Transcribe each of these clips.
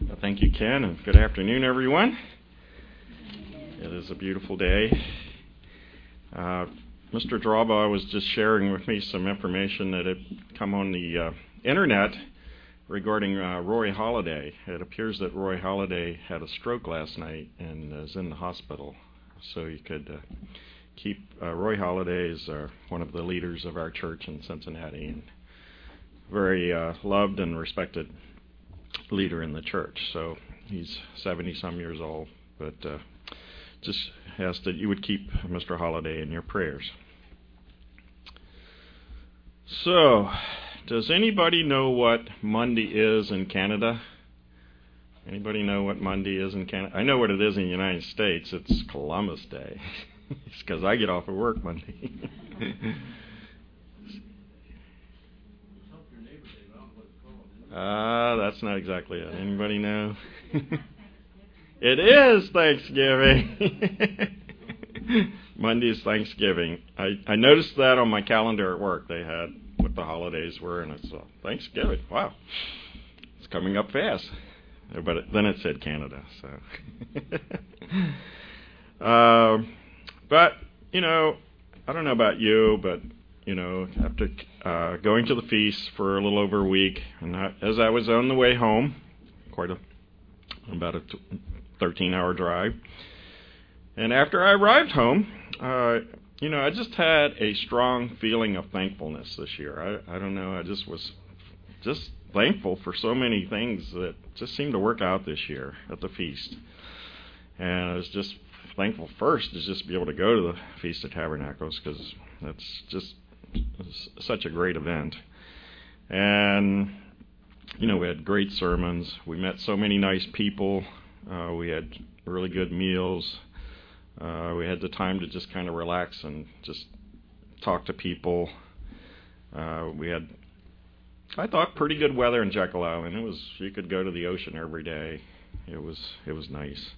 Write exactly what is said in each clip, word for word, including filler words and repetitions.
Thank you, Ken, and good afternoon, everyone. It is a beautiful day. Uh, Mister Drawbaugh was just sharing with me some information that had come on the uh, internet regarding uh, Roy Halladay. It appears that Roy Halladay had a stroke last night and is in the hospital. So you could uh, keep uh, Roy Halladay is uh, one of the leaders of our church in Cincinnati, and very uh, loved and respected leader in the church. So he's seventy some years old, but uh, just ask that you would keep Mister Halladay in your prayers. So, does anybody know what Monday is in Canada? Anybody know what Monday is in Canada? I know what it is in the United States. It's Columbus Day. It's because I get off of work Monday. Ah, uh, that's not exactly it. Anybody know? It is Thanksgiving. Monday is Thanksgiving. I, I noticed that on my calendar at work. They had what the holidays were, and it's uh, Thanksgiving. Wow. It's coming up fast. But it, then it said Canada. So, uh, But, you know, I don't know about you, but you know, after uh, going to the feast for a little over a week, and I, as I was on the way home, quite a about a thirteen-hour drive, and after I arrived home, uh, you know, I just had a strong feeling of thankfulness this year. I, I don't know, I just was just thankful for so many things that just seemed to work out this year at the feast, and I was just thankful first to just be able to go to the Feast of Tabernacles, because that's just such a great event. And you know, we had great sermons, we met so many nice people, uh, we had really good meals, uh, we had the time to just kind of relax and just talk to people. Uh, we had, I thought, pretty good weather in Jekyll Island. It was, you could go to the ocean every day. It was it was nice.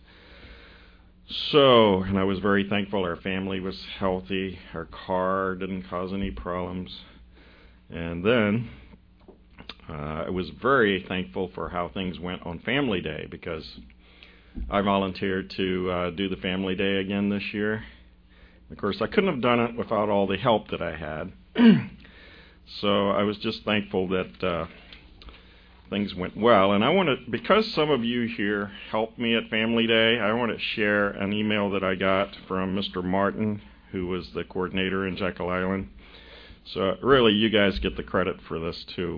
So, and I was very thankful our family was healthy, our car didn't cause any problems. And then uh, I was very thankful for how things went on Family Day, because I volunteered to uh, do the Family Day again this year. Of course, I couldn't have done it without all the help that I had. So I was just thankful that uh, things went well. And I want to, because some of you here helped me at Family Day, I want to share an email that I got from Mister Martin, who was the coordinator in Jekyll Island. So really, you guys get the credit for this too.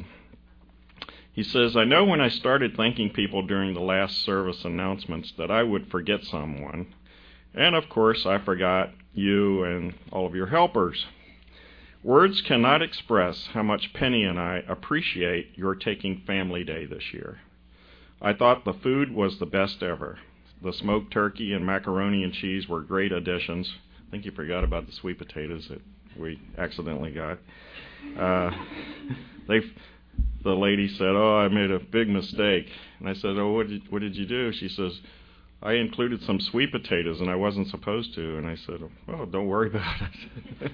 He says, I know when I started thanking people during the last service announcements that I would forget someone. And of course, I forgot you and all of your helpers. Words cannot express how much Penny and I appreciate your taking Family Day this year. I thought the food was the best ever. The smoked turkey and macaroni and cheese were great additions. I think you forgot about the sweet potatoes that we accidentally got. Uh, they, the lady said, oh, I made a big mistake. And I said, oh, what did, what did you do? She says, I included some sweet potatoes and I wasn't supposed to. And I said, oh, don't worry about it.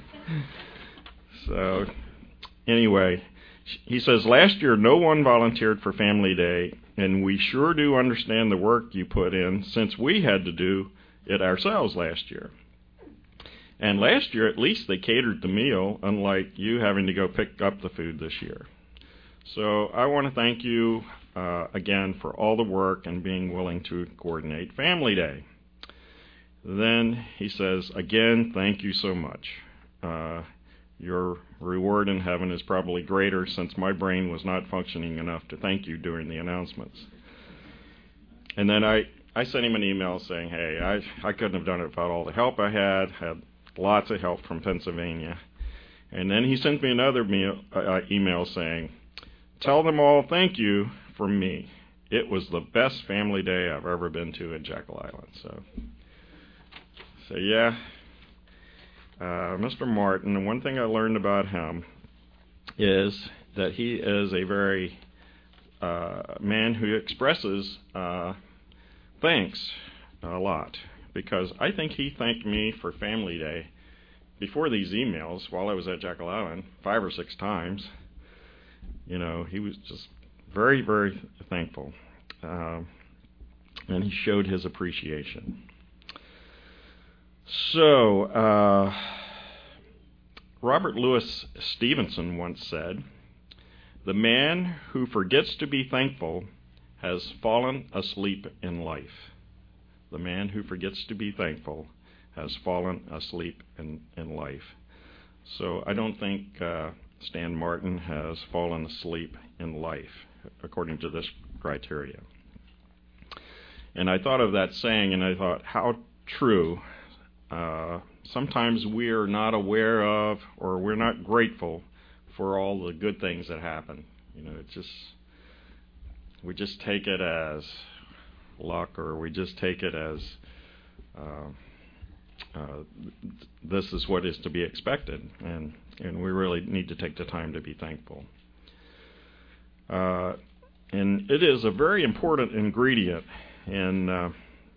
So, anyway, he says, last year no one volunteered for Family Day, and we sure do understand the work you put in, since we had to do it ourselves last year. And last year, at least they catered the meal, unlike you having to go pick up the food this year. So I want to thank you uh, again for all the work and being willing to coordinate Family Day. Then he says, again, thank you so much. Uh, Your reward in heaven is probably greater, since my brain was not functioning enough to thank you during the announcements. And then I, I sent him an email saying, hey, I, I couldn't have done it without all the help I had, had lots of help from Pennsylvania. And then he sent me another meal, uh, email saying, tell them all thank you from me. It was the best Family Day I've ever been to in Jekyll Island. So, so yeah. Uh, Mister Martin, and one thing I learned about him is that he is a very uh, man who expresses uh, thanks a lot, because I think he thanked me for Family Day before these emails while I was at Jekyll Island five or six times. You know, he was just very, very thankful. Uh, and he showed his appreciation. So, uh, Robert Louis Stevenson once said, "The man who forgets to be thankful has fallen asleep in life." The man who forgets to be thankful has fallen asleep in, in life. So I don't think uh, Stan Martin has fallen asleep in life, according to this criteria. And I thought of that saying, and I thought, how true. Uh, sometimes we are not aware of, or we're not grateful for all the good things that happen. You know, it's just, we just take it as luck, or we just take it as uh, uh, this is what is to be expected, and and we really need to take the time to be thankful. Uh, and it is a very important ingredient in uh,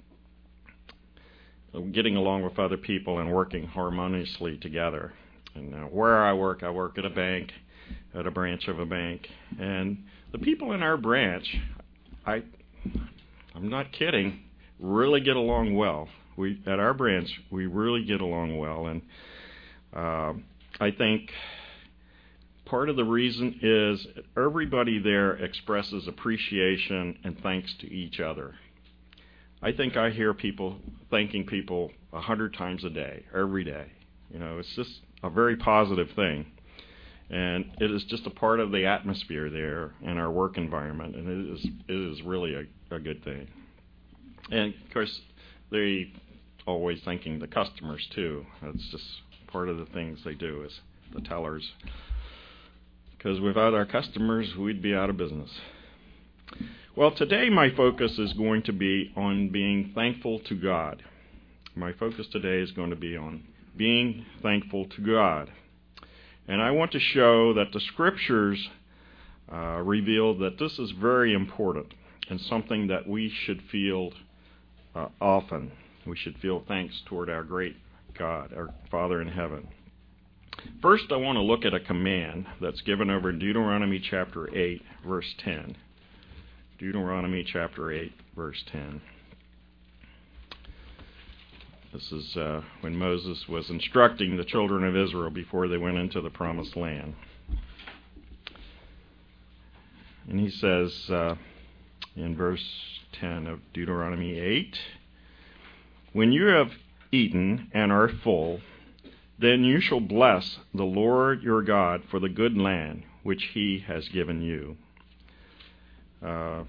getting along with other people and working harmoniously together. And uh, where I work, I work at a bank, at a branch of a bank, and the people in our branch, I, I'm not kidding, really get along well. We at our branch, we really get along well, and uh, I think part of the reason is everybody there expresses appreciation and thanks to each other. I think I hear people thanking people a hundred times a day, every day. You know, it's just a very positive thing. And it is just a part of the atmosphere there in our work environment, and it is it is really a, a good thing. And, of course, they always thanking the customers, too. That's just part of the things they do is the tellers. Because without our customers, we'd be out of business. Well, today my focus is going to be on being thankful to God. My focus today is going to be on being thankful to God. And I want to show that the Scriptures uh, reveal that this is very important and something that we should feel uh, often. We should feel thanks toward our great God, our Father in heaven. First, I want to look at a command that's given over in Deuteronomy chapter eight, verse ten. Deuteronomy chapter eight, verse ten. This is uh, when Moses was instructing the children of Israel before they went into the promised land. And he says uh, in verse ten of Deuteronomy eight, "When you have eaten and are full, then you shall bless the Lord your God for the good land which he has given you." Uh,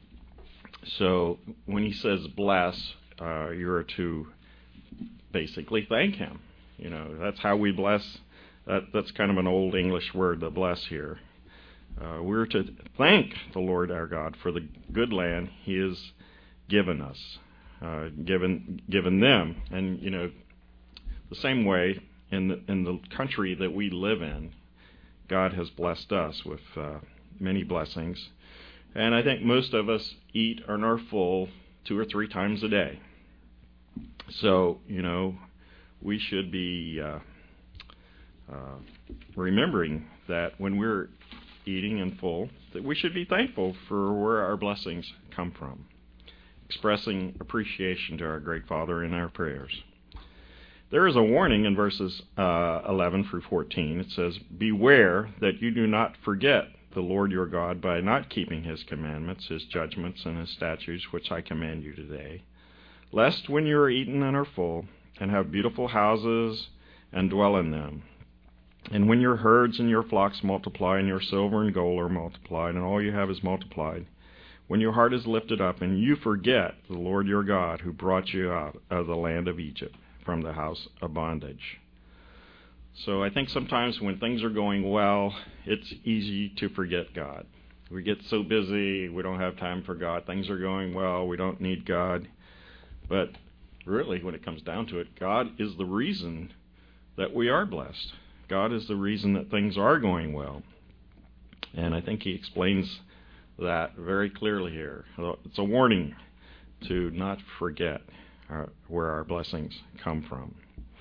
so when he says bless, uh, you're to basically thank him. You know, that's how we bless. That, that's kind of an old English word, the bless here. Uh, we're to thank the Lord our God for the good land he has given us, uh, given given them. And, you know, the same way in the, in the country that we live in, God has blessed us with uh, many blessings. And I think most of us eat and are full two or three times a day. So, you know, we should be uh, uh, remembering that when we're eating and full, that we should be thankful for where our blessings come from, expressing appreciation to our great Father in our prayers. There is a warning in verses uh, eleven through fourteen. It says, "Beware that you do not forget the Lord your God by not keeping his commandments, his judgments, and his statutes, which I command you today. Lest when you are eaten and are full, and have beautiful houses, and dwell in them, and when your herds and your flocks multiply, and your silver and gold are multiplied, and all you have is multiplied, when your heart is lifted up, and you forget the Lord your God, who brought you out of the land of Egypt, from the house of bondage." So I think sometimes when things are going well, it's easy to forget God. We get so busy, we don't have time for God. Things are going well, we don't need God. But really, when it comes down to it, God is the reason that we are blessed. God is the reason that things are going well. And I think he explains that very clearly here. It's a warning to not forget our, where our blessings come from.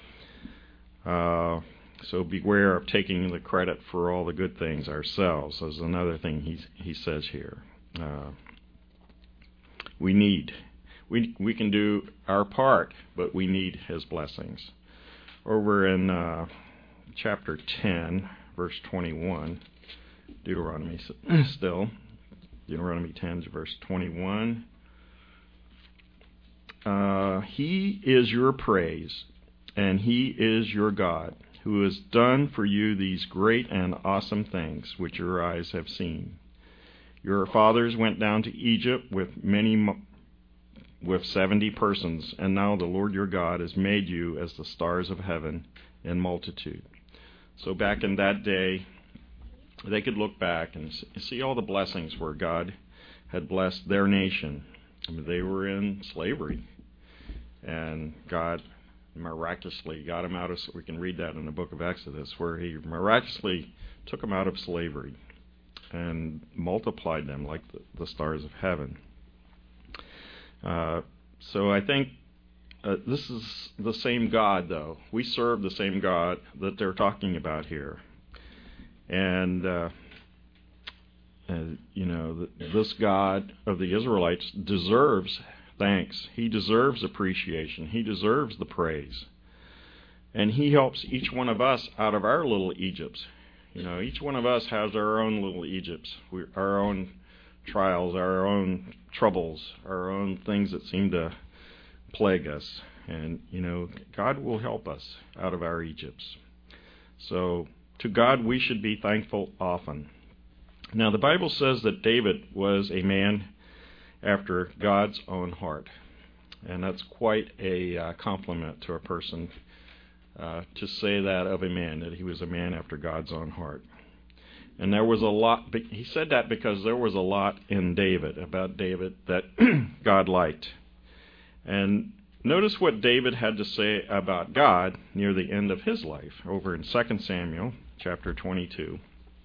Uh, so beware of taking the credit for all the good things ourselves. Is another thing he he says here. Uh, we need we we can do our part, but we need His blessings. Over in uh, chapter ten, verse twenty-one, Deuteronomy still, Deuteronomy ten, verse twenty-one. Uh, he is your praise, and He is your God, who has done for you these great and awesome things which your eyes have seen. Your fathers went down to Egypt with many, with seventy persons, and now the Lord your God has made you as the stars of heaven in multitude. So back in that day, they could look back and see all the blessings where God had blessed their nation. I mean, they were in slavery, and God miraculously got them out of, we can read that in the book of Exodus, where He miraculously took them out of slavery and multiplied them like the, the stars of heaven. Uh, so I think uh, this is the same God, though. We serve the same God that they're talking about here. And, uh, uh, you know, th- this God of the Israelites deserves thanks. He deserves appreciation. He deserves the praise. And He helps each one of us out of our little Egypts. You know, each one of us has our own little Egypts, we, our own trials, our own troubles, our own things that seem to plague us. And, you know, God will help us out of our Egypts. So, to God we should be thankful often. Now, the Bible says that David was a man after God's own heart. And that's quite a uh, compliment to a person uh, to say that of a man, that he was a man after God's own heart. And there was a lot, he said that because there was a lot in David, about David, that God liked. And notice what David had to say about God near the end of his life, over in Second Samuel chapter twenty-two.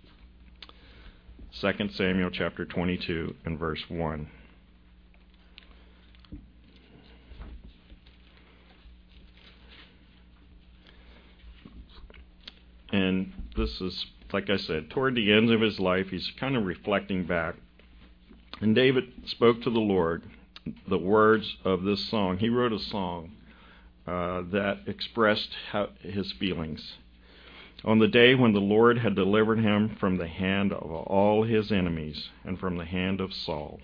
Second Samuel chapter twenty-two and verse one. And this is, like I said, toward the end of his life, he's kind of reflecting back. And David spoke to the Lord the words of this song. He wrote a song uh, that expressed how, his feelings. On the day when the Lord had delivered him from the hand of all his enemies and from the hand of Saul.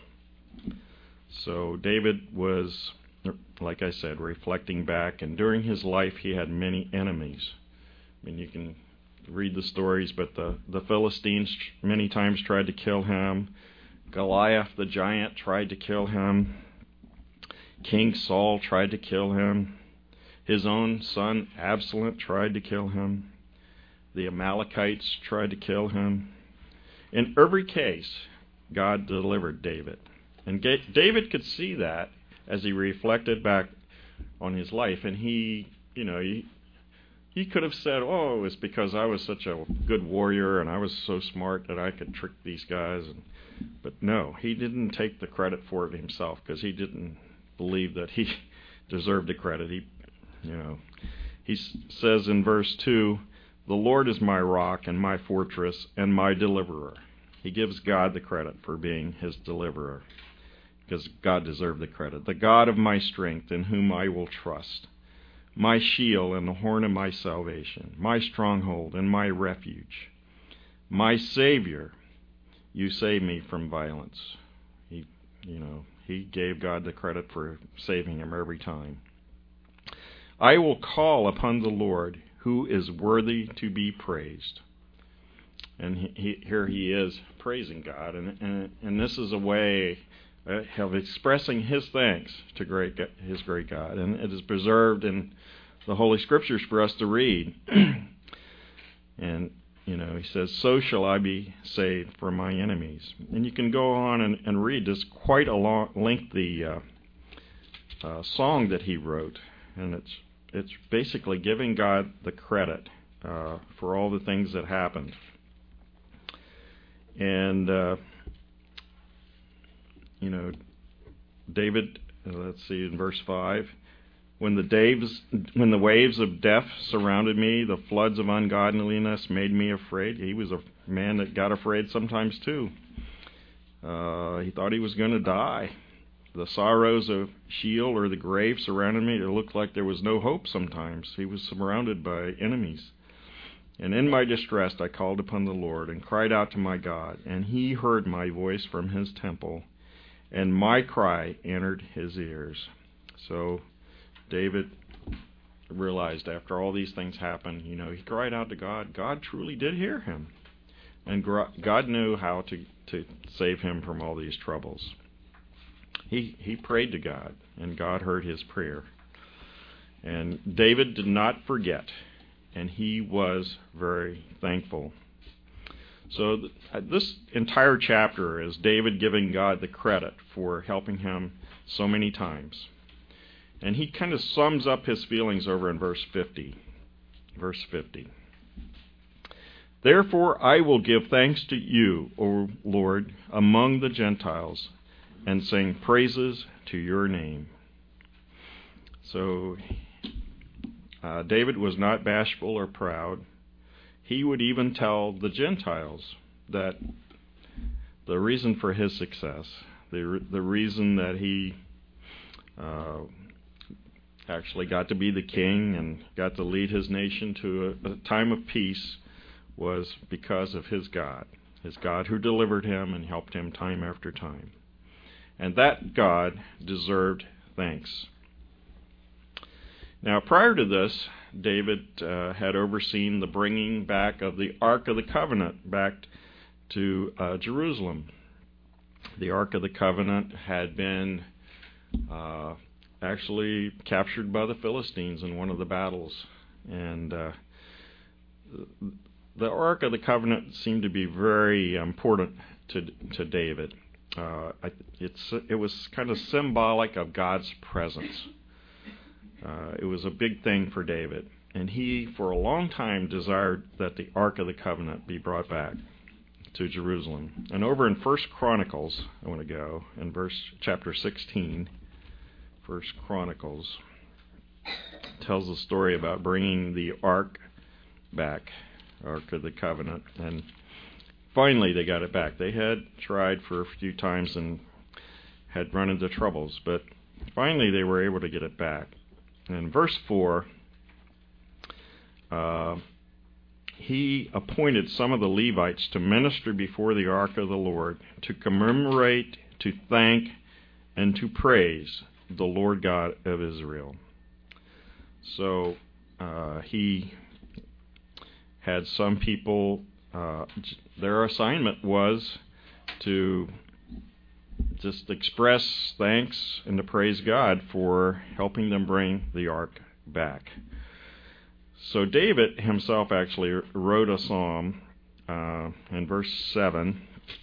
So David was, like I said, reflecting back. And during his life, he had many enemies. I mean, you can read the stories, but the, the Philistines many times tried to kill him. Goliath the giant tried to kill him. King Saul tried to kill him. His own son Absalom tried to kill him. The Amalekites tried to kill him. In every case, God delivered David. And David could see that as he reflected back on his life. And he, you know, he, He could have said, oh, it was because I was such a good warrior and I was so smart that I could trick these guys. But no, he didn't take the credit for it himself, because he didn't believe that he deserved the credit. He, you know, he says in verse two, the Lord is my rock and my fortress and my deliverer. He gives God the credit for being his deliverer, because God deserved the credit. The God of my strength, in whom I will trust. My shield and the horn of my salvation, my stronghold and my refuge, my Savior, you save me from violence. He, you know, he gave God the credit for saving him every time. I will call upon the Lord, who is worthy to be praised. And he, he, here he is praising God, and and, and this is a way of expressing his thanks to great his great God, and it is preserved in the Holy Scriptures for us to read. And you know, he says, "So shall I be saved from my enemies." And you can go on and, and read this quite a long, lengthy uh, uh, song that he wrote, and it's it's basically giving God the credit uh, for all the things that happened. And uh, You know, David, let's see, in verse five, when the, waves, when the waves of death surrounded me, the floods of ungodliness made me afraid. He was a man that got afraid sometimes too. Uh, he thought he was going to die. the sorrows of Sheol or the grave surrounded me. It looked like there was no hope sometimes. He was surrounded by enemies. And in my distress I called upon the Lord and cried out to my God, and he heard my voice from his temple, and my cry entered his ears. So David realized after all these things happened, you know, he cried out to God. God truly did hear him. And God knew how to, to save him from all these troubles. He, he prayed to God, and God heard his prayer. And David did not forget. And he was very thankful. So th- this entire chapter is David giving God the credit for helping him so many times. And he kind of sums up his feelings over in verse fifty. Verse fifty. Therefore I will give thanks to you, O Lord, among the Gentiles, and sing praises to your name. So Uh, David was not bashful or proud. He would even tell the Gentiles that the reason for his success, the the reason that he uh, actually got to be the king and got to lead his nation to a, a time of peace, was because of his God, his God who delivered him and helped him time after time. And that God deserved thanks. Now, prior to this, David uh, had overseen the bringing back of the Ark of the Covenant back to uh, Jerusalem. The Ark of the Covenant had been uh, actually captured by the Philistines in one of the battles. And uh, the Ark of the Covenant seemed to be very important to, to David. Uh, it's, it was kind of symbolic of God's presence. Uh, it was a big thing for David, and he, for a long time, desired that the Ark of the Covenant be brought back to Jerusalem. And over in First Chronicles, I want to go, in verse chapter sixteen, First Chronicles tells a story about bringing the Ark back, Ark of the Covenant, and finally they got it back. They had tried for a few times and had run into troubles, but finally they were able to get it back. In verse four, uh, he appointed some of the Levites to minister before the ark of the Lord, to commemorate, to thank, and to praise the Lord God of Israel. So uh, he had some people, uh, their assignment was to just express thanks and to praise God for helping them bring the ark back. So David himself actually wrote a psalm uh, in verse seven,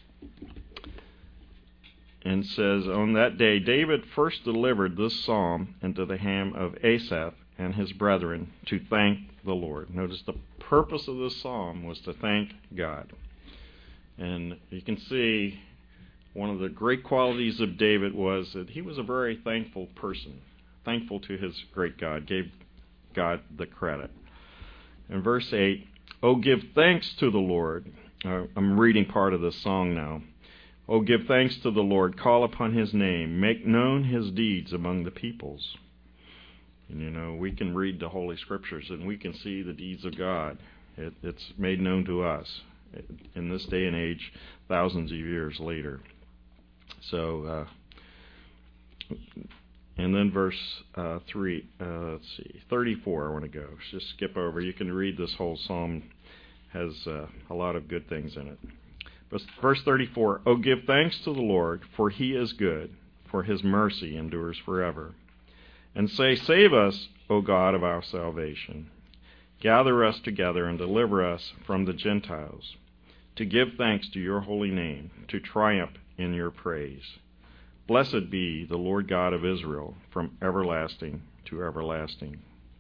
and says, on that day David first delivered this psalm into the hand of Asaph and his brethren to thank the Lord. Notice the purpose of this psalm was to thank God. And you can see one of the great qualities of David was that he was a very thankful person, thankful to his great God, gave God the credit. In verse eight, oh, give thanks to the Lord. Uh, I'm reading part of this song now. Oh, give thanks to the Lord, call upon his name, make known his deeds among the peoples. And you know, we can read the Holy Scriptures and we can see the deeds of God. It, it's made known to us in this day and age, thousands of years later. So, uh, and then verse uh, three, uh, let's see, thirty-four, I want to go. Just skip over. You can read this whole psalm. Has uh, a lot of good things in it. But verse thirty-four, oh, give thanks to the Lord, for he is good, for his mercy endures forever. And say, save us, O God of our salvation. Gather us together and deliver us from the Gentiles, to give thanks to your holy name, to triumph in your praise. Blessed be the Lord God of Israel from everlasting to everlasting.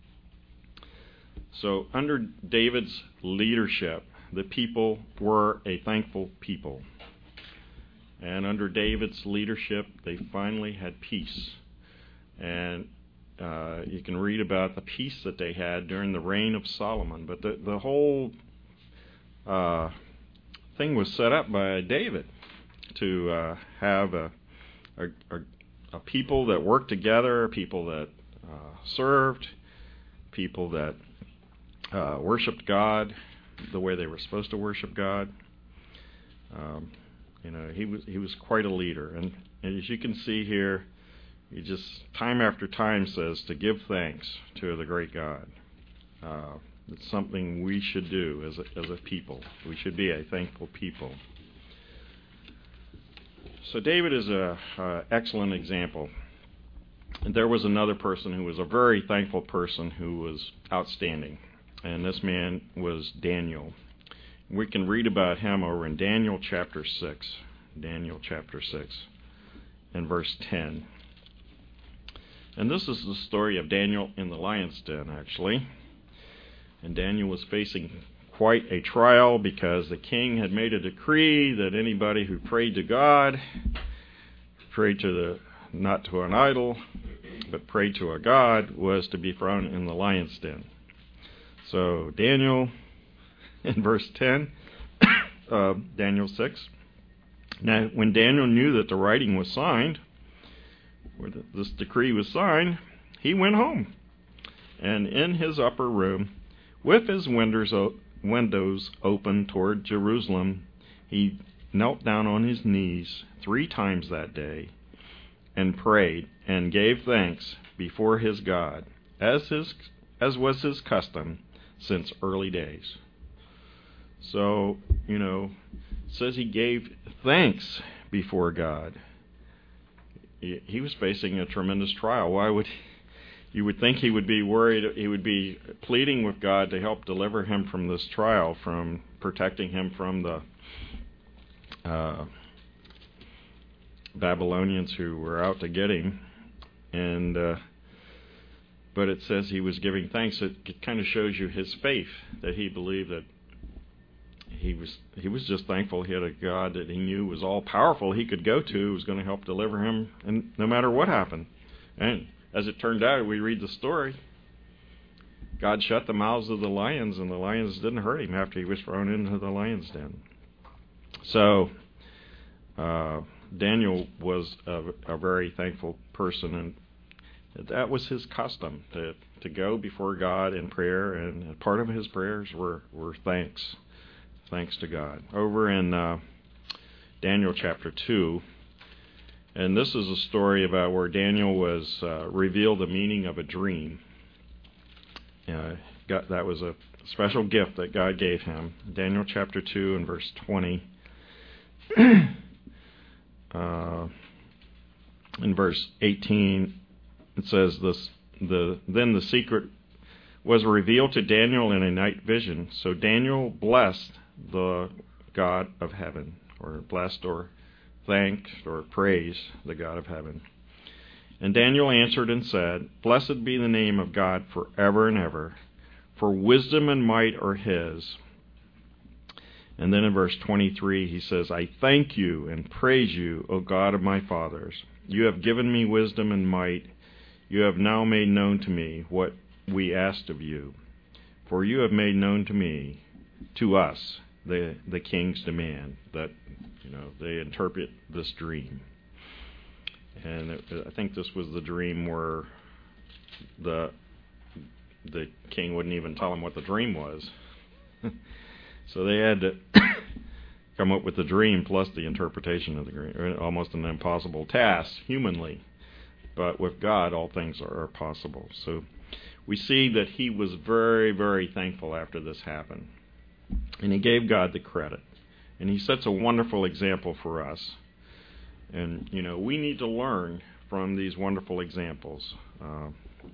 So under David's leadership, the people were a thankful people. And under David's leadership, they finally had peace. And uh, you can read about the peace that they had during the reign of Solomon. But the, the whole uh, thing was set up by David to uh, have a, a, a people that worked together, people that uh, served, people that uh, worshipped God the way they were supposed to worship God. Um, you know, he was he was quite a leader, and, and as you can see here, he just time after time says to give thanks to the great God. Uh, it's something we should do as a, as a people. We should be a thankful people. So David is a uh, excellent example. And there was another person who was a very thankful person who was outstanding, and this man was Daniel. We can read about him over in Daniel chapter six. Daniel chapter six and verse ten. And this is the story of Daniel in the lion's den, actually. And Daniel was facing quite a trial because the king had made a decree that anybody who prayed to God, prayed to the not to an idol, but prayed to a God, was to be thrown in the lion's den. So Daniel, in verse ten, uh, Daniel six. Now, when Daniel knew that the writing was signed, where this decree was signed, he went home, and in his upper room, with his windows, windows open toward Jerusalem, he knelt down on his knees three times that day and prayed and gave thanks before his God, as his as was his custom since early days. So, you know, it says he gave thanks before God. He was facing a tremendous trial. Why would he, you would think he would be worried, he would be pleading with God to help deliver him from this trial, from protecting him from the uh, Babylonians who were out to get him. And uh, but it says he was giving thanks. It, it kind of shows you his faith, that he believed that He was he was just thankful he had a God that he knew was all powerful, he could go to, who was going to help deliver him, and no matter what happened. And as it turned out, we read the story, God shut the mouths of the lions, and the lions didn't hurt him after he was thrown into the lion's den. So uh, Daniel was a, a very thankful person, and that was his custom, to to go before God in prayer, and part of his prayers were, were thanks. Thanks to God. Over in uh, Daniel chapter two, and this is a story about where Daniel was uh, revealed the meaning of a dream. Uh, got, that was a special gift that God gave him. Daniel chapter two and verse twenty. uh, in verse eighteen, it says, this, the then the secret was revealed to Daniel in a night vision. So Daniel blessed the God of heaven, or blessed or thanked or praised the God of heaven. And Daniel answered and said, Blessed be the name of God forever and ever, for wisdom and might are his. And then in verse twenty-three he says, I thank you and praise you, O God of my fathers. You have given me wisdom and might. You have now made known to me what we asked of you. For you have made known to me, to us, the the king's demand, that, you know, they interpret this dream. And it, I think this was the dream where the the king wouldn't even tell him what the dream was. So they had to come up with the dream plus the interpretation of the dream. Almost an impossible task humanly, but with God all things are possible. So we see that he was very, very thankful after this happened. And he gave God the credit. And he sets a wonderful example for us. And, you know, we need to learn from these wonderful examples. Uh,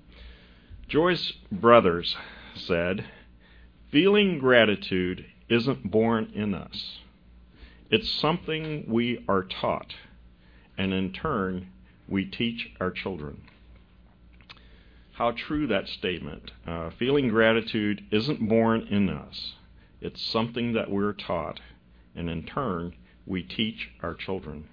Joyce Brothers said, feeling gratitude isn't born in us. It's something we are taught. And in turn, we teach our children. How true that statement. Uh, feeling gratitude isn't born in us. It's something that we're taught, and in turn, we teach our children.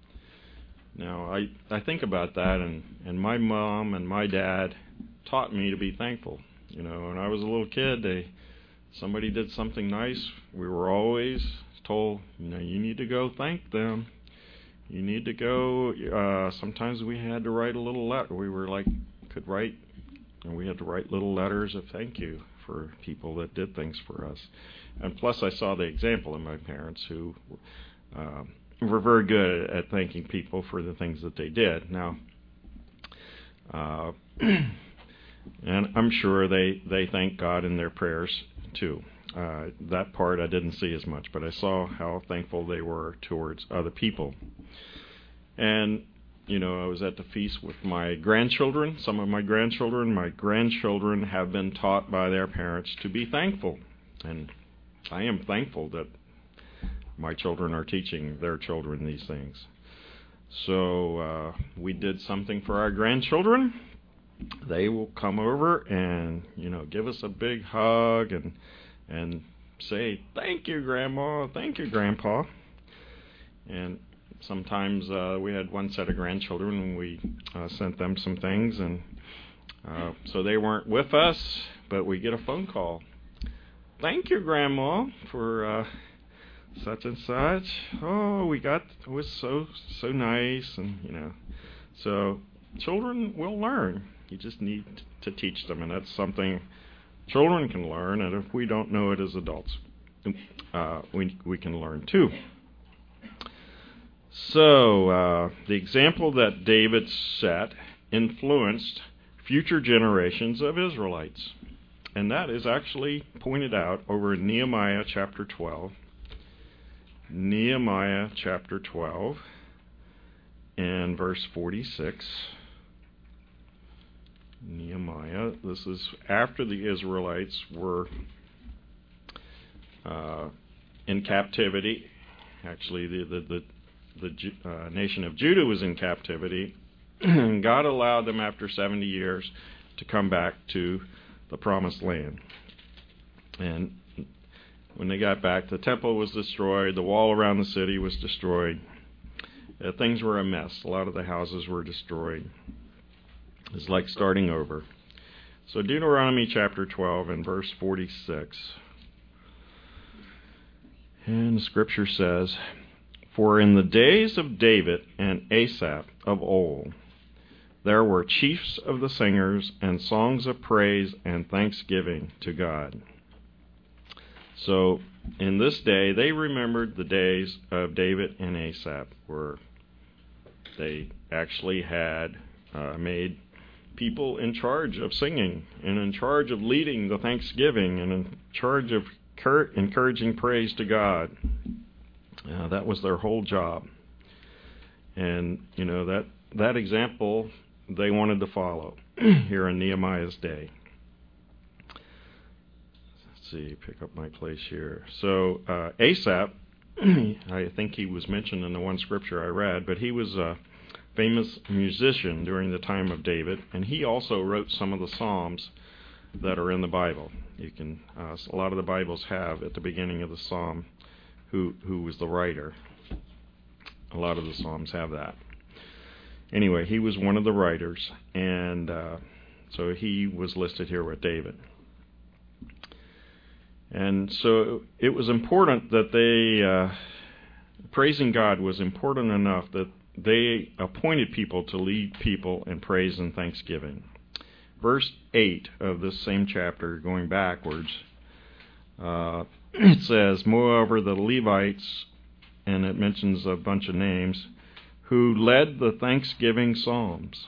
Now, I, I think about that, and, and my mom and my dad taught me to be thankful. You know, when I was a little kid, they somebody did something nice, we were always told, you know, you need to go thank them. You need to go. Uh, sometimes we had to write a little letter. We were like, could write, and we had to write little letters of thank you for people that did things for us. And plus, I saw the example of my parents who uh, were very good at thanking people for the things that they did. Now, uh, and I'm sure they, they thank God in their prayers too. Uh, that part I didn't see as much, but I saw how thankful they were towards other people. And, you know, I was at the feast with my grandchildren, some of my grandchildren. My grandchildren have been taught by their parents to be thankful. And I am thankful that my children are teaching their children these things. So uh, we did something for our grandchildren. They will come over and, you know, give us a big hug and and say, thank you, Grandma, thank you, Grandpa. And sometimes uh, we had one set of grandchildren and we uh, sent them some things, and uh, so they weren't with us, but we get a phone call. Thank you, Grandma, for uh, such and such. Oh, we got, it was so, so nice, and, you know. So children will learn. You just need to teach them, and that's something children can learn, and if we don't know it as adults, uh, we we can learn too. So uh, the example that David set influenced future generations of Israelites, and that is actually pointed out over in Nehemiah chapter twelve. Nehemiah chapter twelve and verse forty-six. Nehemiah, this is after the Israelites were uh, in captivity. Actually, the the the, the uh, nation of Judah was in captivity. God allowed them after seventy years to come back to the promised land. And when they got back, the temple was destroyed, the wall around the city was destroyed. Uh, things were a mess. A lot of the houses were destroyed. It's like starting over. So Deuteronomy chapter twelve and verse forty-six. And the scripture says, for in the days of David and Asaph of old, there were chiefs of the singers and songs of praise and thanksgiving to God. So in this day, they remembered the days of David and Asaph, where they actually had uh, made people in charge of singing and in charge of leading the thanksgiving and in charge of cur- encouraging praise to God. Uh, that was their whole job. And, you know, that, that example they wanted to follow here in Nehemiah's day. Let's see, pick up my place here. So uh, Asaph, I think he was mentioned in the one scripture I read, but he was a famous musician during the time of David, and he also wrote some of the Psalms that are in the Bible. You can uh, a lot of the Bibles have at the beginning of the Psalm who who was the writer. A lot of the Psalms have that. Anyway, he was one of the writers, and uh, so he was listed here with David. And so it was important that they, uh, praising God was important enough that they appointed people to lead people in praise and thanksgiving. Verse eight of this same chapter, going backwards, uh, it says, moreover, the Levites, and it mentions a bunch of names, who led the thanksgiving psalms.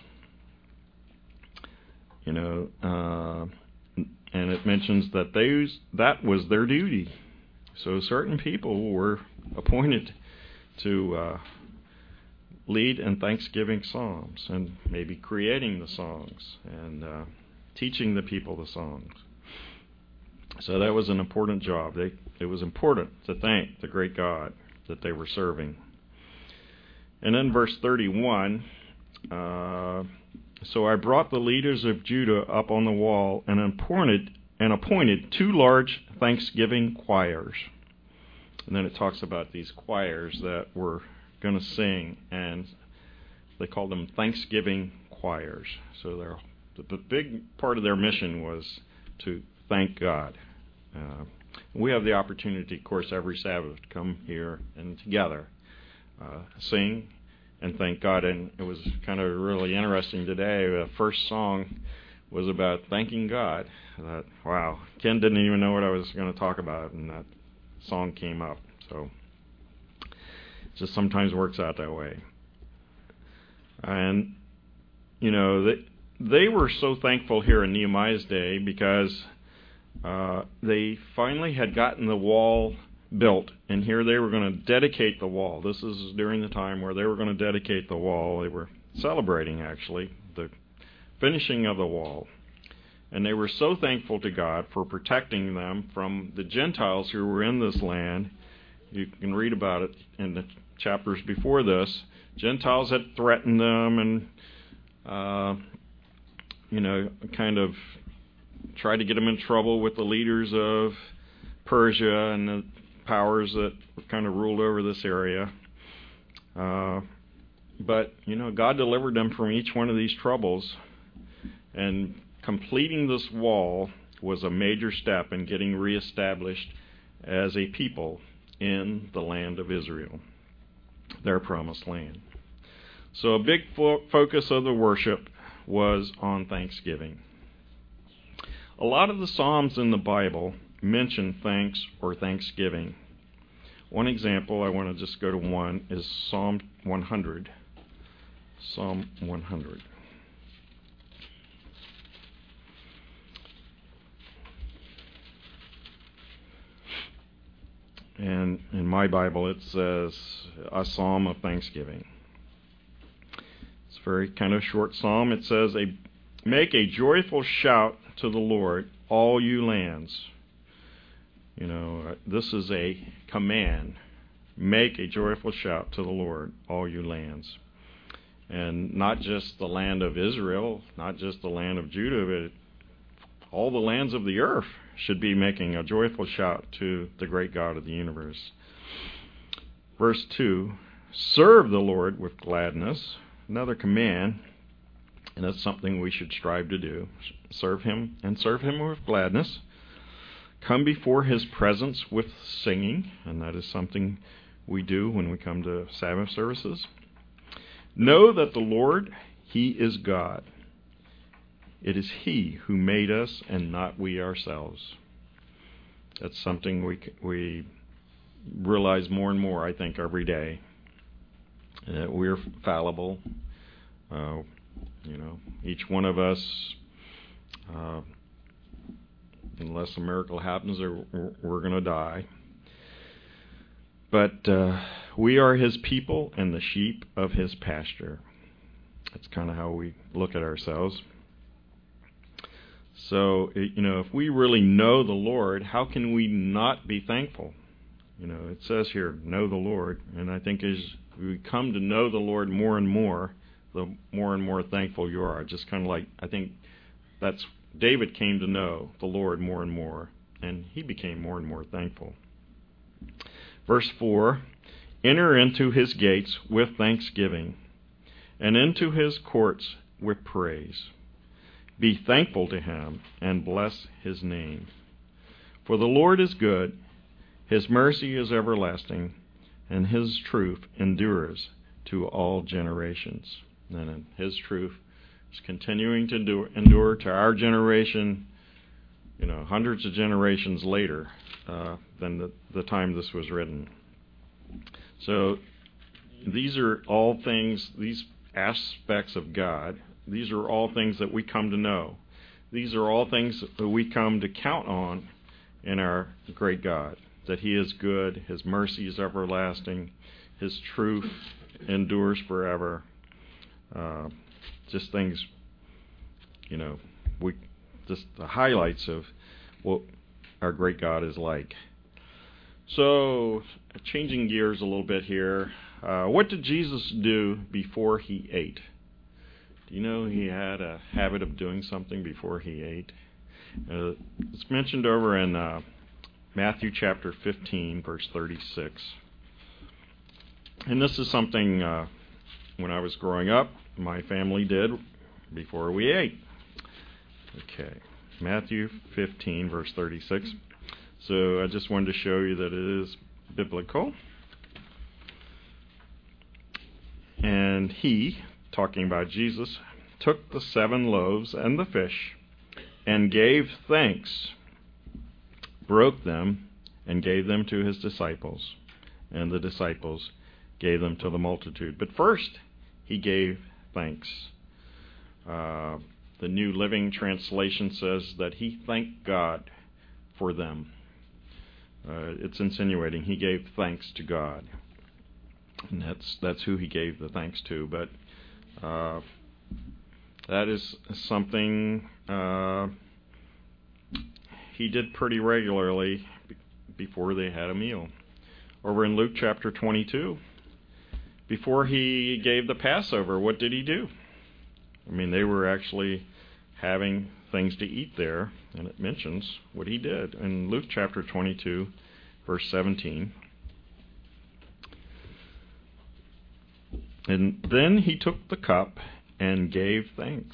You know, uh, and it mentions that those that was their duty. So certain people were appointed to uh, lead in thanksgiving psalms, and maybe creating the songs and uh, teaching the people the songs. So that was an important job. They, it was important to thank the great God that they were serving. And then verse thirty-one, uh, so I brought the leaders of Judah up on the wall and appointed, and appointed two large thanksgiving choirs. And then it talks about these choirs that were going to sing, and they called them thanksgiving choirs. So they're, the big part of their mission was to thank God. Uh, we have the opportunity, of course, every Sabbath to come here and together uh, sing and thank God. And it was kind of really interesting today. The first song was about thanking God. I thought, wow, Ken didn't even know what I was going to talk about, and that song came up. So it just sometimes works out that way. And, you know, they, they were so thankful here in Nehemiah's day because uh, they finally had gotten the wall built, and here they were going to dedicate the wall. This is during the time where they were going to dedicate the wall. They were celebrating, actually, the finishing of the wall. And they were so thankful to God for protecting them from the Gentiles who were in this land. You can read about it in the chapters before this. Gentiles had threatened them and, uh, you know, kind of tried to get them in trouble with the leaders of Persia and the powers that kind of ruled over this area. Uh, but, you know, God delivered them from each one of these troubles. And completing this wall was a major step in getting reestablished as a people in the land of Israel, their promised land. So a big fo- focus of the worship was on Thanksgiving. A lot of the Psalms in the Bible mention thanks or thanksgiving. One example, I want to just go to one, is Psalm one hundred. Psalm one hundred. And in my Bible it says a psalm of thanksgiving. It's a very kind of short psalm. It says, "A make a joyful shout to the Lord, all you lands." You know, this is a command. Make a joyful shout to the Lord, all you lands. And not just the land of Israel, not just the land of Judah, but all the lands of the earth should be making a joyful shout to the great God of the universe. Verse two, serve the Lord with gladness. Another command, and that's something we should strive to do. Serve Him, and serve Him with gladness. Come before His presence with singing, and that is something we do when we come to Sabbath services. Know that the Lord, He is God. It is He who made us and not we ourselves. That's something we we realize more and more, I think, every day. That we're fallible. Uh, you know, each one of us, uh, unless a miracle happens, or we're going to die. But uh, we are His people and the sheep of His pasture. That's kind of how we look at ourselves. So, you know, if we really know the Lord, how can we not be thankful? You know, it says here, know the Lord. And I think as we come to know the Lord more and more, the more and more thankful you are. Just kind of like, I think that's, David came to know the Lord more and more, and he became more and more thankful. Verse four, enter into His gates with thanksgiving, and into His courts with praise. Be thankful to Him, and bless His name. For the Lord is good, His mercy is everlasting, and His truth endures to all generations. And His truth is continuing to endure, endure to our generation, you know, hundreds of generations later uh, than the, the time this was written. So these are all things, these aspects of God, these are all things that we come to know. These are all things that we come to count on in our great God, that He is good, His mercy is everlasting, His truth endures forever. Uh, just things, you know, we just the highlights of what our great God is like. So, changing gears a little bit here, uh, what did Jesus do before He ate? Do you know He had a habit of doing something before He ate? Uh, it's mentioned over in uh, Matthew chapter fifteen, verse thirty-six. And this is something, uh, when I was growing up, my family did before we ate. Okay, Matthew fifteen, verse thirty-six. So I just wanted to show you that it is biblical. And he, talking about Jesus, took the seven loaves and the fish and gave thanks, broke them, and gave them to his disciples. And the disciples gave them to the multitude. But first, he gave thanks. Uh, the New Living Translation says that he thanked God for them. Uh, it's insinuating he gave thanks to God. And that's that's who he gave the thanks to. But uh, that is something uh, he did pretty regularly b- before they had a meal. Over in Luke chapter twenty-two, before he gave the Passover, what did he do? I mean, they were actually having things to eat there, and it mentions what he did. In Luke chapter twenty-two, verse seventeen, and then he took the cup and gave thanks.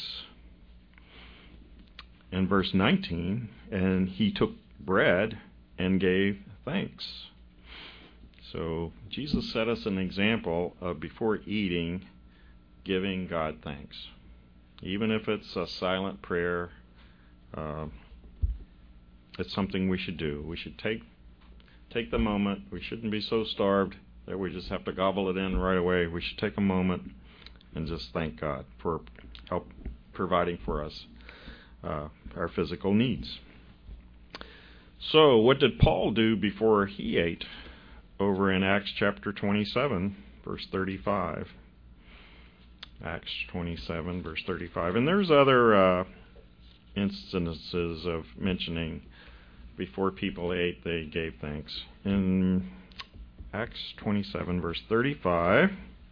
In verse nineteen, and he took bread and gave thanks. So Jesus set us an example of, before eating, giving God thanks. Even if it's a silent prayer, uh, it's something we should do. We should take take the moment. We shouldn't be so starved that we just have to gobble it in right away. We should take a moment and just thank God for help providing for us uh, our physical needs. So what did Paul do before he ate? Over in Acts chapter twenty-seven, verse thirty-five. Acts twenty-seven, verse thirty-five. And there's other uh, instances of mentioning before people ate, they gave thanks. In Acts twenty-seven, verse thirty-five,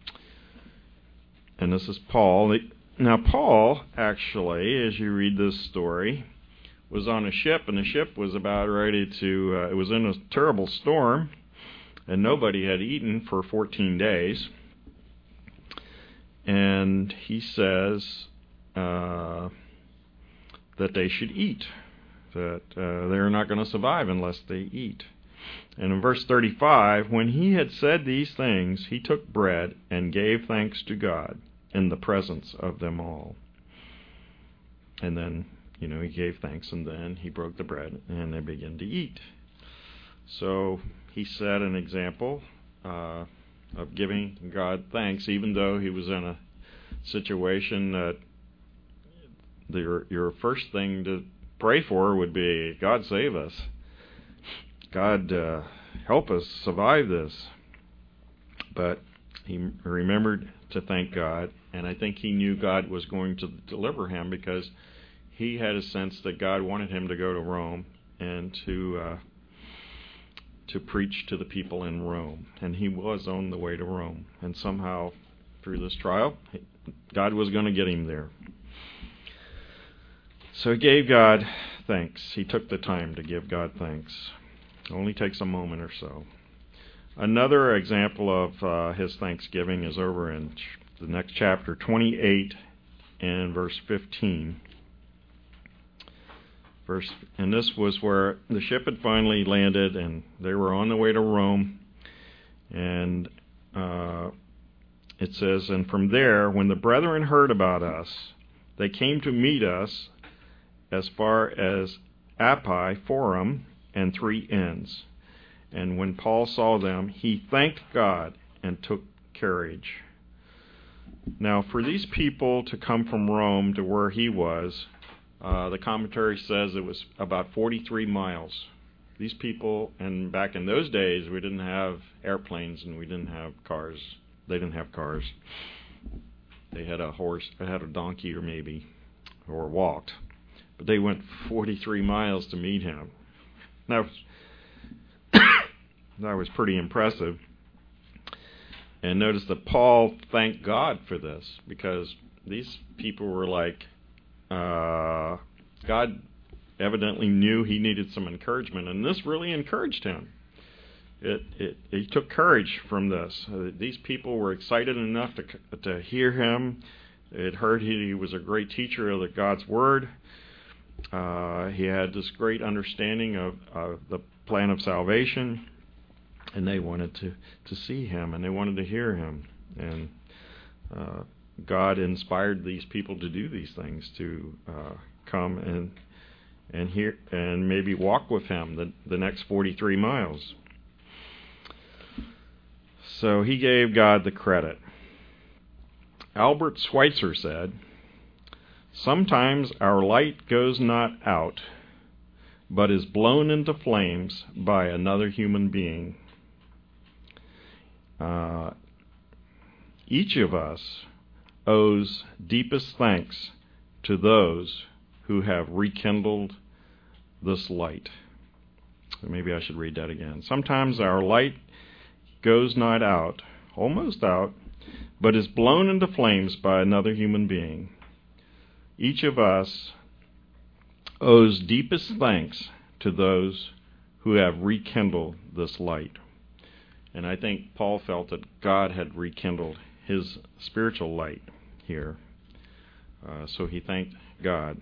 and this is Paul. Now, Paul, actually, as you read this story, was on a ship, and the ship was about ready to, uh, it was in a terrible storm, and nobody had eaten for fourteen days. And he says uh, that they should eat, that uh, they're not going to survive unless they eat. And in verse thirty-five, when he had said these things, he took bread and gave thanks to God in the presence of them all. And then, you know, he gave thanks, and then he broke the bread, and they began to eat. So he set an example uh, of giving God thanks, even though he was in a situation that the, your, your first thing to pray for would be, God save us. God uh, help us survive this. But he remembered to thank God, and I think he knew God was going to deliver him, because he had a sense that God wanted him to go to Rome and to uh, to preach to the people in Rome. And he was on the way to Rome. And somehow, through this trial, God was going to get him there. So he gave God thanks. He took the time to give God thanks. It only takes a moment or so. Another example of uh, his thanksgiving is over in ch- the next chapter, twenty-eight and verse fifteen. Verse, and this was where the ship had finally landed, and they were on the way to Rome. And uh, it says, and from there, when the brethren heard about us, they came to meet us as far as Appi Forum and Three Inns. And when Paul saw them, he thanked God and took carriage. Now, for these people to come from Rome to where he was, Uh, the commentary says it was about forty-three miles. These people, and back in those days, we didn't have airplanes and we didn't have cars. They didn't have cars. They had a horse, they had a donkey or maybe, or walked. But they went forty-three miles to meet him. Now, that was pretty impressive. And notice that Paul thanked God for this, because these people were like, Uh, God evidently knew he needed some encouragement, and this really encouraged him. It, it, he took courage from this. Uh, these people were excited enough to to hear him. They had heard he, he was a great teacher of the God's Word. Uh, he had this great understanding of, of the plan of salvation, and they wanted to, to see him, and they wanted to hear him. And uh, God inspired these people to do these things, to uh, come and and hear and maybe walk with him the, the next forty-three miles. So he gave God the credit. Albert Schweitzer said, "Sometimes our light goes not out, but is blown into flames by another human being. Uh, each of us owes deepest thanks to those who have rekindled this light." Maybe I should read that again. Sometimes our light goes not out, almost out, but is blown into flames by another human being. Each of us owes deepest thanks to those who have rekindled this light. And I think Paul felt that God had rekindled his spiritual light here. Uh, so he thanked God.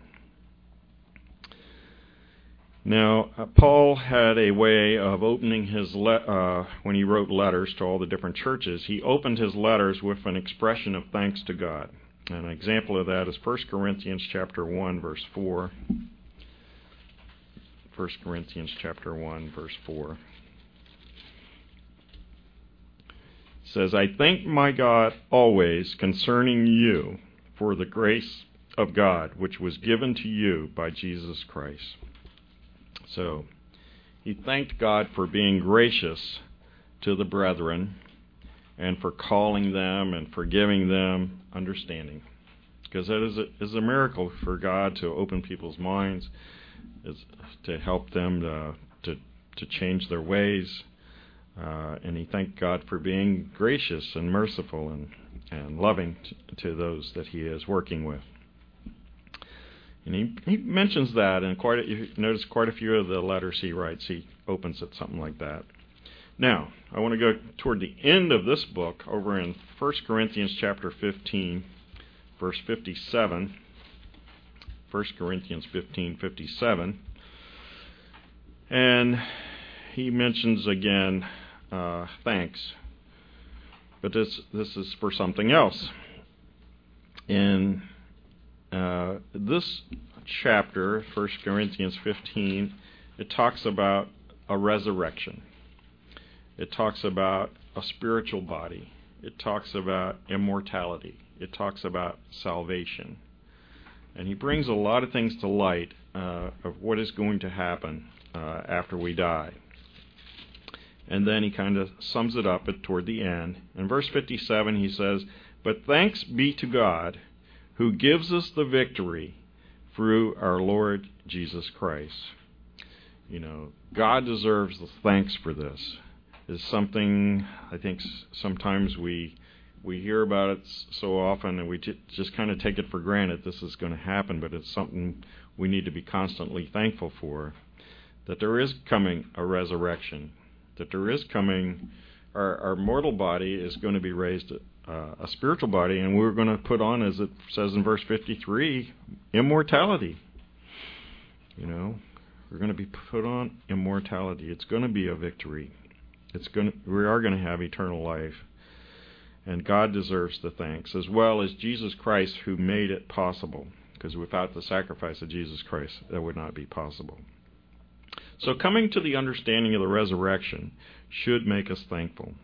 Now, uh, Paul had a way of opening his, le- uh, when he wrote letters to all the different churches, he opened his letters with an expression of thanks to God. And an example of that is First Corinthians chapter one, verse four. First Corinthians chapter one, verse four. It says, "I thank my God always concerning you for the grace of God which was given to you by Jesus Christ." So, he thanked God for being gracious to the brethren and for calling them and for giving them understanding. Because that is a, is a miracle for God to open people's minds, is to help them to, to, to change their ways. Uh, and he thanked God for being gracious and merciful and, and loving to, to those that he is working with. And he, he mentions that, and quite a, you notice quite a few of the letters he writes, he opens it something like that. Now, I want to go toward the end of this book, over in First Corinthians chapter fifteen, verse fifty-seven. First Corinthians fifteen, fifty-seven. And he mentions again uh, thanks. But this this is for something else. In Uh, this chapter, First Corinthians fifteen, it talks about a resurrection. It talks about a spiritual body. It talks about immortality. It talks about salvation. And he brings a lot of things to light uh, of what is going to happen uh, after we die. And then he kind of sums it up at, toward the end. In verse fifty-seven, he says, "But thanks be to God, who gives us the victory through our Lord Jesus Christ." You know, God deserves the thanks for this. It's something I think sometimes we we hear about it so often and we t- just kind of take it for granted this is going to happen, but it's something we need to be constantly thankful for, that there is coming a resurrection, that there is coming, our, our mortal body is going to be raised Uh, a spiritual body, and we're going to put on, as it says in verse fifty-three, immortality. You know, we're going to be put on immortality. It's going to be a victory. It's going to, we are going to have eternal life, and God deserves the thanks, as well as Jesus Christ, who made it possible. Because without the sacrifice of Jesus Christ, that would not be possible. So, coming to the understanding of the resurrection should make us thankful.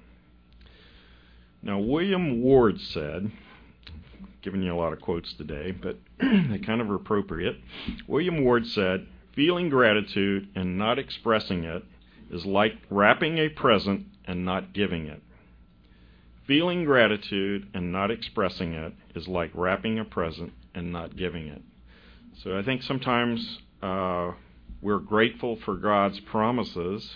Now, William Ward said, giving you a lot of quotes today, but they're kind of appropriate. William Ward said, "Feeling gratitude and not expressing it is like wrapping a present and not giving it. Feeling gratitude and not expressing it is like wrapping a present and not giving it." So I think sometimes uh, we're grateful for God's promises,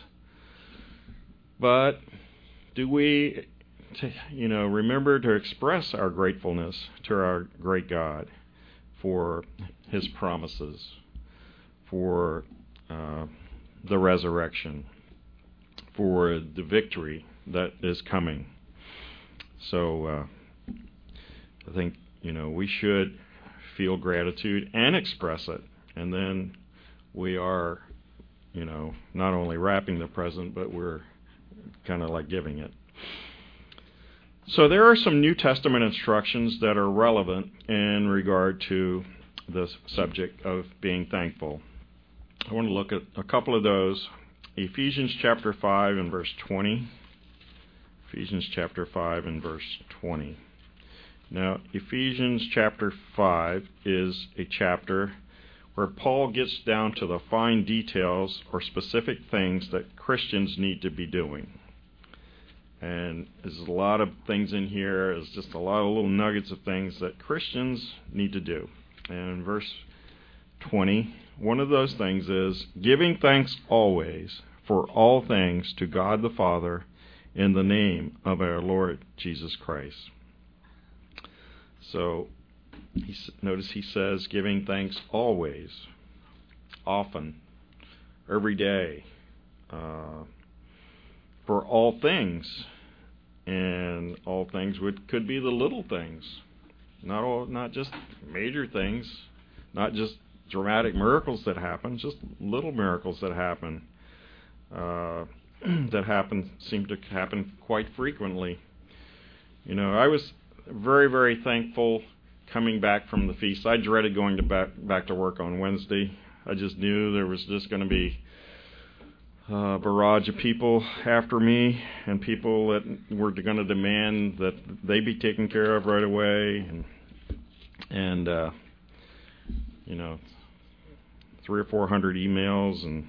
but do we to, you know, remember to express our gratefulness to our great God for his promises, for uh, the resurrection, for the victory that is coming. So uh, I think, you know, we should feel gratitude and express it, and then we are, you know, not only wrapping the present, but we're kind of like giving it. So there are some New Testament instructions that are relevant in regard to this subject of being thankful. I want to look at a couple of those. Ephesians chapter five and verse twenty. Ephesians chapter five and verse twenty. Now, Ephesians chapter five is a chapter where Paul gets down to the fine details or specific things that Christians need to be doing. And there's a lot of things in here. There's just a lot of little nuggets of things that Christians need to do. And in verse twenty, one of those things is giving thanks always for all things to God the Father in the name of our Lord Jesus Christ. So, he, notice he says giving thanks always, often, every day, uh, for all things. And all things would could be the little things, not all, not just major things, not just dramatic miracles that happen, just little miracles that happen. Uh, that happen seem to happen quite frequently. You know, I was very, very thankful coming back from the feast. I dreaded going to back back to work on Wednesday. I just knew there was just going to be a barrage of people after me, and people that were going to demand that they be taken care of right away, and and uh, you know, three or four hundred emails, and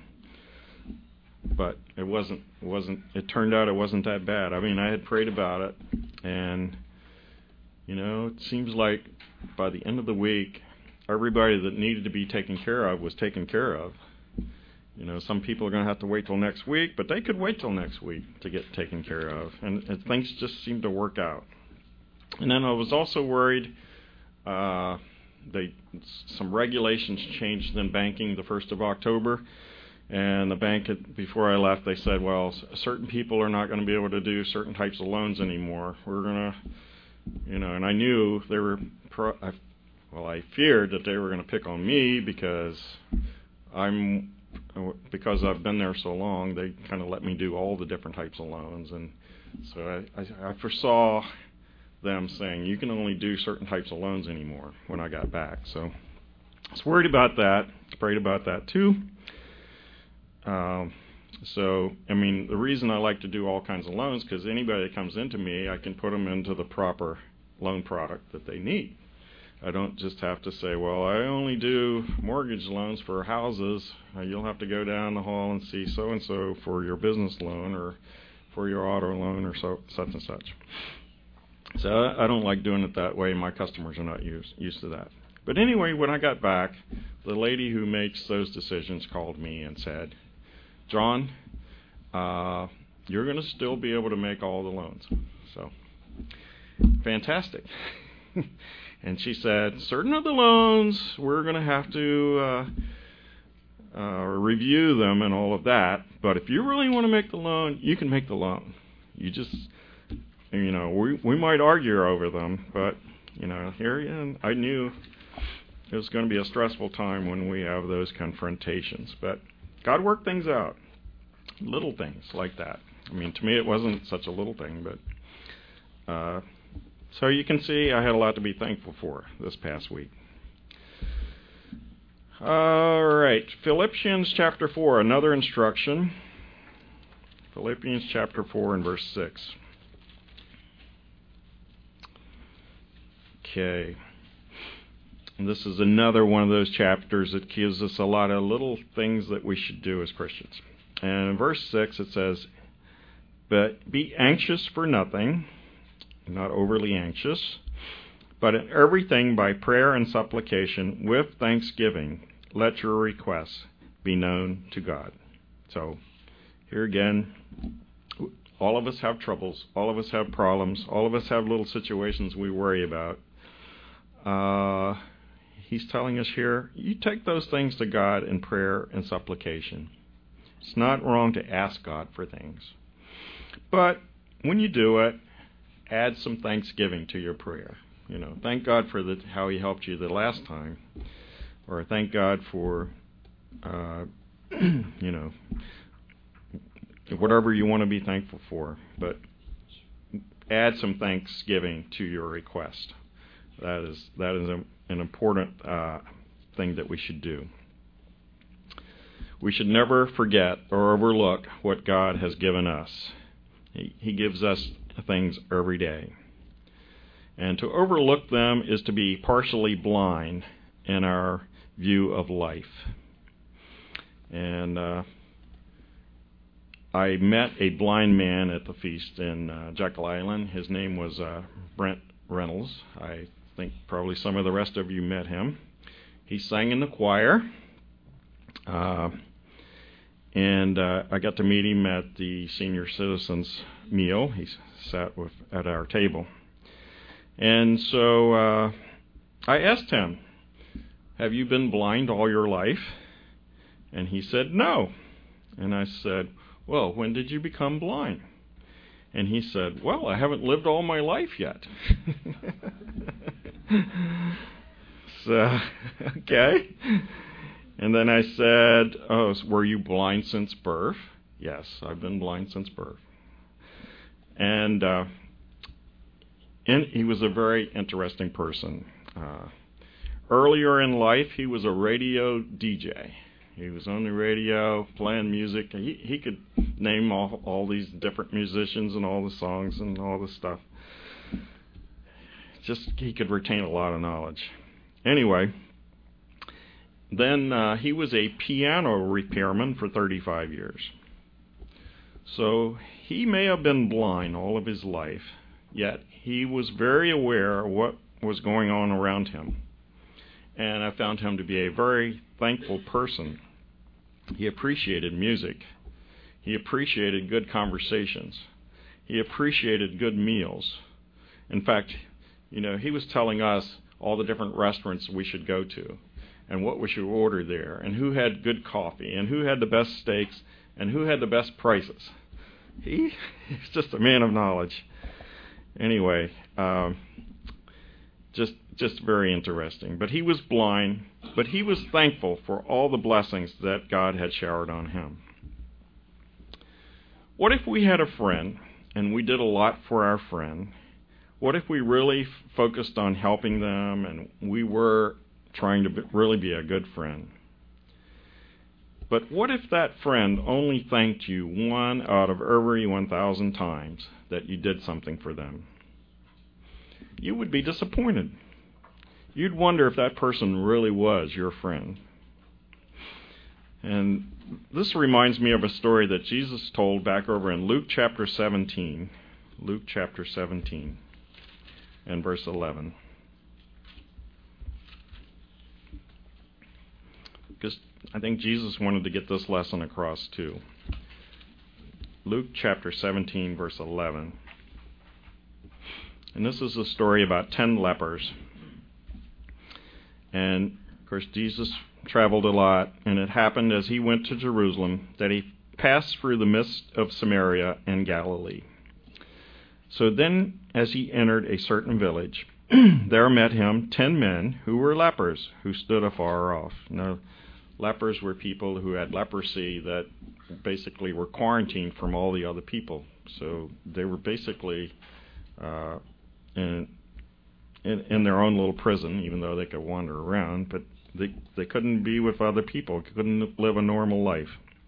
but it wasn't it wasn't it turned out it wasn't that bad. I mean, I had prayed about it, and you know, it seems like by the end of the week, everybody that needed to be taken care of was taken care of. You know, some people are going to have to wait till next week, but they could wait till next week to get taken care of, and, and things just seemed to work out. And then I was also worried. Uh, they some regulations changed in banking the first of October. And the bank, had, before I left, they said, well, certain people are not going to be able to do certain types of loans anymore. We're going to, you know, and I knew they were, pro, I, well, I feared that they were going to pick on me because I'm, because I've been there so long, they kind of let me do all the different types of loans. And so I, I, I foresaw them saying, you can only do certain types of loans anymore when I got back. So I was worried about that, prayed about that too. Um, so, I mean, the reason I like to do all kinds of loans, because anybody that comes into me, I can put them into the proper loan product that they need. I don't just have to say, well, I only do mortgage loans for houses. Uh, you'll have to go down the hall and see so-and-so for your business loan or for your auto loan or so, such and such. So I, I don't like doing it that way. My customers are not used, used to that. But anyway, when I got back, the lady who makes those decisions called me and said, John, uh, you're going to still be able to make all the loans. So, fantastic. And she said, certain of the loans, we're going to have to uh, uh, review them and all of that. But if you really want to make the loan, you can make the loan. You just, you know, we, we might argue over them. But, you know, here again, I knew it was going to be a stressful time when we have those confrontations. But God worked things out, little things like that. I mean, to me, it wasn't such a little thing, but uh, so you can see I had a lot to be thankful for this past week. All right, Philippians chapter four, another instruction. Philippians chapter four and verse six. Okay. And this is another one of those chapters that gives us a lot of little things that we should do as Christians. And in verse six it says, but be anxious for nothing, not overly anxious, but in everything by prayer and supplication with thanksgiving, let your requests be known to God. So here again, all of us have troubles, all of us have problems, all of us have little situations we worry about. Uh... He's telling us here, you take those things to God in prayer and supplication. It's not wrong to ask God for things. But when you do it, add some thanksgiving to your prayer. You know, thank God for the, how He helped you the last time. Or thank God for, uh, you know, whatever you want to be thankful for. But add some thanksgiving to your request. That is that is a, an important uh, thing that we should do. We should never forget or overlook what God has given us. He, he gives us things every day. And to overlook them is to be partially blind in our view of life. And uh, I met a blind man at the feast in uh, Jekyll Island. His name was uh, Brent Reynolds. I think probably some of the rest of you met him. He sang in the choir. Uh, And uh, I got to meet him at the senior citizens meal. He sat with at our table. And so uh, I asked him, have you been blind all your life? And he said, no. And I said, well, when did you become blind? And he said, well, I haven't lived all my life yet. So, okay. And then I said, oh, were you blind since birth? Yes, I've been blind since birth. And uh, in, he was a very interesting person. Uh, earlier in life, he was a radio D J. He was on the radio playing music. He, he could name all, all these different musicians and all the songs and all the stuff. Just he could retain a lot of knowledge. Anyway, then uh, he was a piano repairman for thirty-five years. So he may have been blind all of his life, yet he was very aware of what was going on around him. And I found him to be a very thankful person. He appreciated music. He appreciated good conversations. He appreciated good meals. In fact, you know, he was telling us all the different restaurants we should go to and what we should order there and who had good coffee and who had the best steaks and who had the best prices. He, he's just a man of knowledge. Anyway, um, just just very interesting. But he was blind, but he was thankful for all the blessings that God had showered on him. What if we had a friend and we did a lot for our friend? What if we really f- focused on helping them and we were trying to be, really be a good friend? But what if that friend only thanked you one out of every one thousand times that you did something for them? You would be disappointed. You'd wonder if that person really was your friend. And this reminds me of a story that Jesus told back over in Luke chapter seventeen. Luke chapter seventeen and verse eleven. Because I think Jesus wanted to get this lesson across too. Luke chapter seventeen, verse eleven. And this is a story about ten lepers. And, of course, Jesus traveled a lot, and it happened as he went to Jerusalem that he passed through the midst of Samaria and Galilee. So then, as he entered a certain village, there met him ten men who were lepers, who stood afar off. Now, lepers were people who had leprosy that basically were quarantined from all the other people. So they were basically uh, in, in in their own little prison, even though they could wander around, but they they couldn't be with other people, couldn't live a normal life.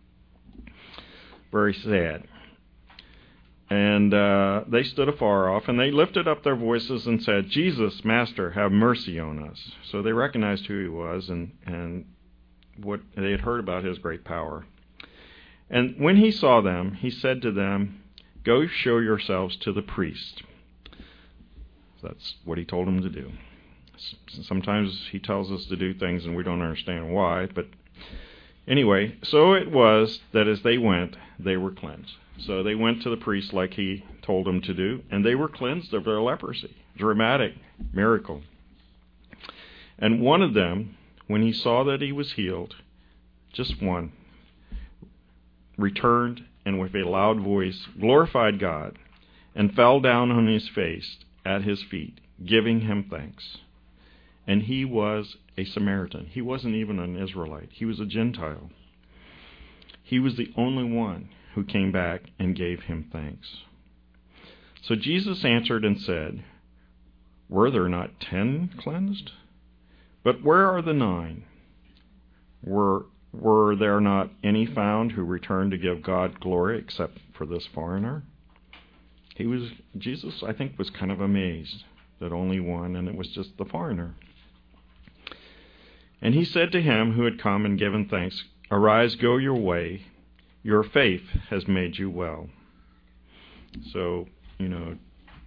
Very sad. And uh, they stood afar off, and they lifted up their voices and said, "Jesus, Master, have mercy on us." So they recognized who he was and and what they had heard about his great power. And when he saw them, he said to them, "Go show yourselves to the priest." That's what he told them to do. Sometimes he tells us to do things and we don't understand why, but anyway, so it was that as they went, they were cleansed. So they went to the priest like he told them to do, and they were cleansed of their leprosy. Dramatic miracle. And one of them, when he saw that he was healed, just one, returned and with a loud voice glorified God and fell down on his face at his feet, giving him thanks. And he was a Samaritan. He wasn't even an Israelite. He was a Gentile. He was the only one who came back and gave him thanks. So Jesus answered and said, Were there not ten cleansed? But where are the nine? Were, were there not any found who returned to give God glory except for this foreigner? He was, Jesus, I think, was kind of amazed that only one, and it was just the foreigner. And he said to him who had come and given thanks, Arise, go your way. Your faith has made you well. So, you know,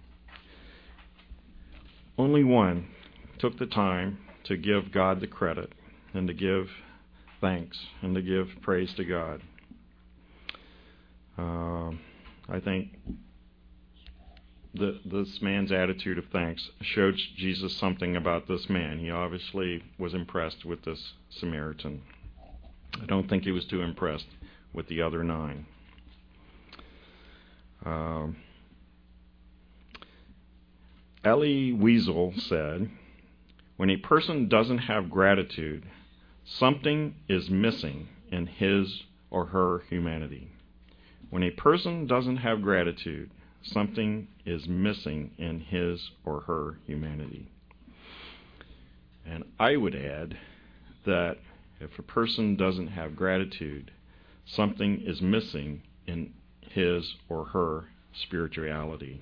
only one took the time to give God the credit and to give thanks and to give praise to God. Uh, I think the, this man's attitude of thanks showed Jesus something about this man. He obviously was impressed with this Samaritan. I don't think he was too impressed with the other nine. Um, Elie Wiesel said, When a person doesn't have gratitude, something is missing in his or her humanity. When a person doesn't have gratitude, something is missing in his or her humanity. And I would add that if a person doesn't have gratitude, something is missing in his or her spirituality.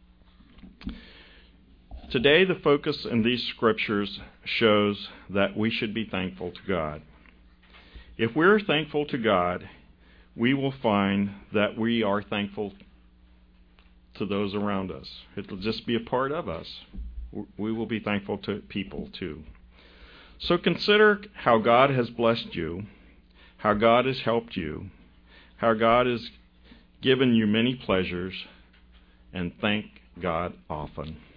Today, the focus in these scriptures shows that we should be thankful to God. If we're thankful to God, we will find that we are thankful to those around us. It will just be a part of us. We will be thankful to people too. So consider how God has blessed you, how God has helped you, how God has given you many pleasures, and thank God often.